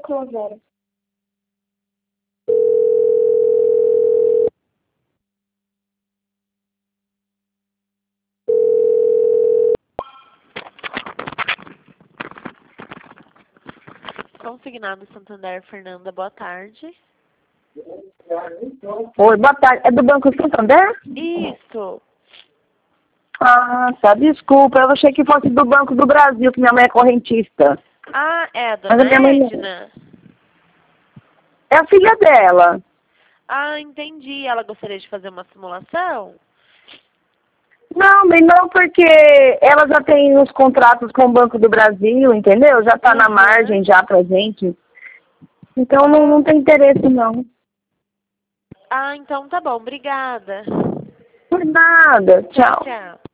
Clover. Consignado Santander, Fernanda, boa tarde. Oi, boa tarde. É do Banco Santander? Isso. Ah, tá. Desculpa, eu achei que fosse do Banco do Brasil, que minha mãe é correntista. Ah, é a Mas a dona minha mãe Edna? é a filha dela. Ah, entendi. Ela gostaria de fazer uma simulação? Não, bem não, porque ela já tem os contratos com o Banco do Brasil, entendeu? Já tá na margem já pra gente. Então não tem interesse, não. Ah, então tá bom. Obrigada. Por nada. Tchau, Tchau. tchau.